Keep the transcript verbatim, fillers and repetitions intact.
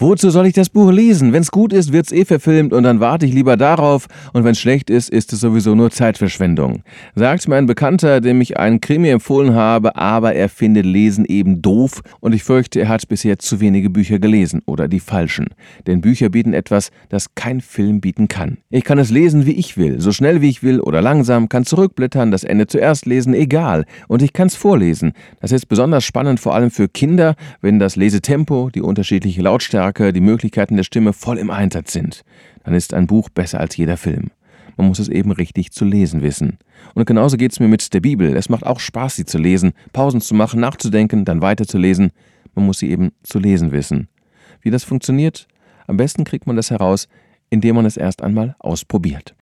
Wozu soll ich das Buch lesen? Wenn's gut ist, wird's eh verfilmt und dann warte ich lieber darauf und wenn's schlecht ist, ist es sowieso nur Zeitverschwendung. Sagt mir ein Bekannter, dem ich einen Krimi empfohlen habe, aber er findet Lesen eben doof und ich fürchte, er hat bisher zu wenige Bücher gelesen oder die falschen. Denn Bücher bieten etwas, das kein Film bieten kann. Ich kann es lesen, wie ich will, so schnell wie ich will oder langsam, kann zurückblättern, das Ende zuerst lesen, egal. Und ich kann's vorlesen. Das ist besonders spannend, vor allem für Kinder, wenn das Lesetempo, die unterschiedliche Lautstärke, die Möglichkeiten der Stimme voll im Einsatz sind. Dann ist ein Buch besser als jeder Film. Man muss es eben richtig zu lesen wissen. Und genauso geht's mir mit der Bibel. Es macht auch Spaß, sie zu lesen, Pausen zu machen, nachzudenken, dann weiterzulesen. Man muss sie eben zu lesen wissen. Wie das funktioniert? Am besten kriegt man das heraus, indem man es erst einmal ausprobiert.